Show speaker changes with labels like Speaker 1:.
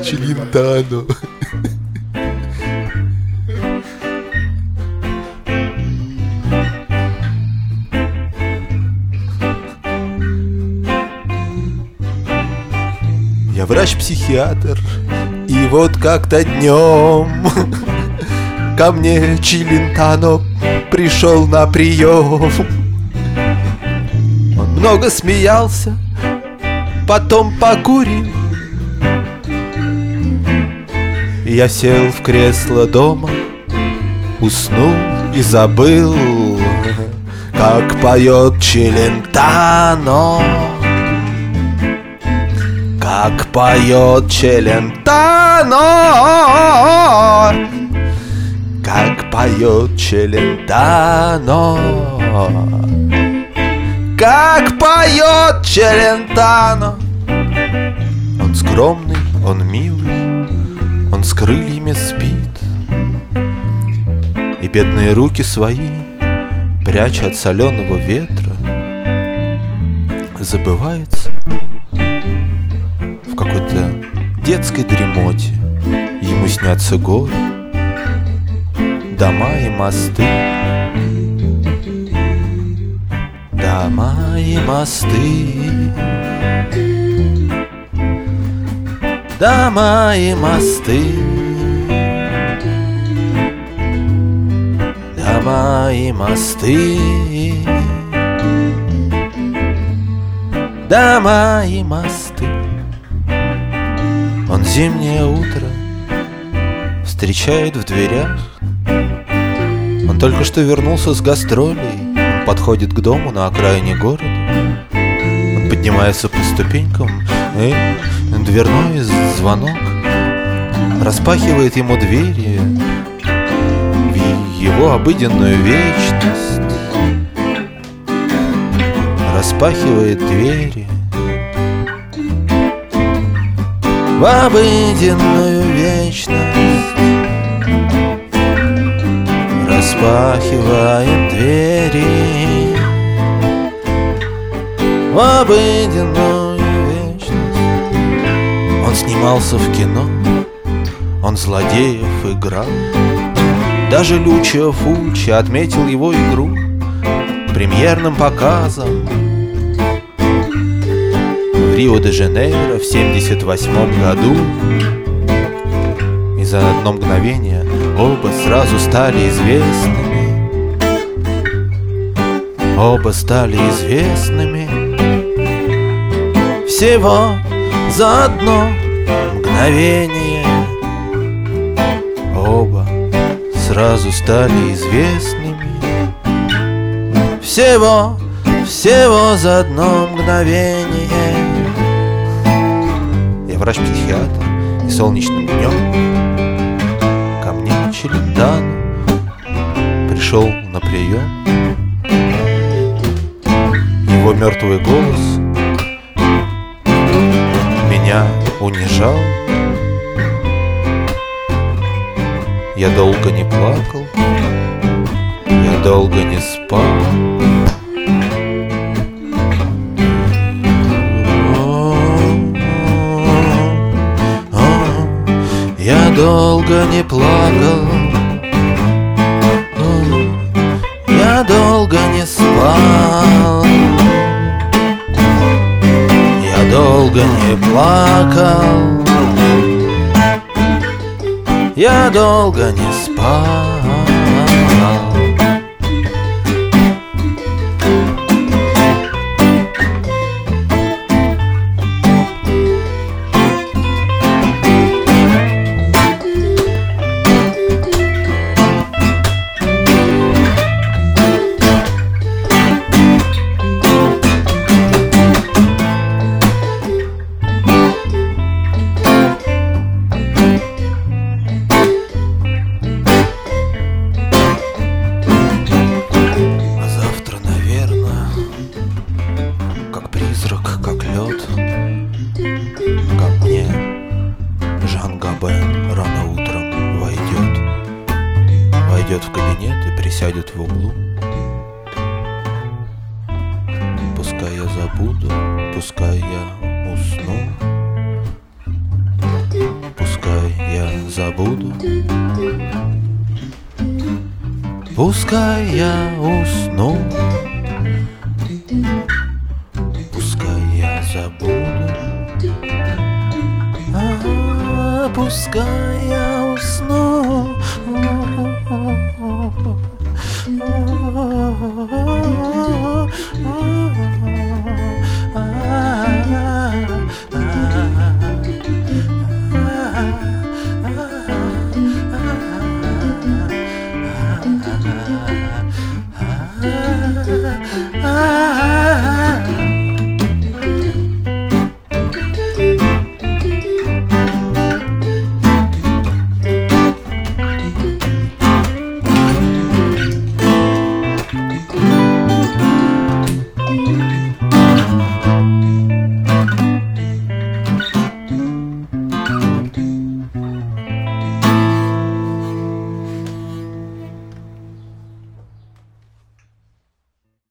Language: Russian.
Speaker 1: Челентано. Я врач-психиатр, и вот как-то днем ко мне Челентано пришел на прием. Он много смеялся, потом покурил. И я сел в кресло дома, уснул и забыл, как поет Челентано. Как поет Челентано, как поет Челентано, как поет Челентано. Он скромный, он милый, он с крыльями спит, и бедные руки свои, пряча от соленого ветра, забывается в какой-то детской дремоте. Ему снятся горы, дома и мосты, дома и мосты, дома и мосты, дома и мосты, дома и мосты. Он зимнее утро встречает в дверях. Он только что вернулся с гастролей. Он подходит к дому на окраине города. Он поднимается по ступенькам, и дверной звонок распахивает ему двери в его обыденную вечность. Распахивает двери в обыденную вечность. Распахивает двери в обыденную вечность. Он снимался в кино, он злодеев играл. Даже Лучио Фульчи отметил его игру премьерным показом в Рио-де-Жанейро в 1978 году. И за одно мгновение оба сразу стали известными. Оба стали известными. Всего за одно мгновение оба сразу стали известными. Всего за одно мгновение. Я врач-психиатр, и солнечным днем ко мне Челентано пришел на прием. Его мертвый голос меня унижал. Я долго не плакал, я долго не спал. Я долго не плакал, я долго не спал. Я долго не плакал, я долго не спал. Как лед, ко мне Жан Габен рано утром войдет в кабинет и присядет в углу. Пускай я забуду, пускай я усну, забуду. Пускай я усну, пускай я забуду, пускай я усну.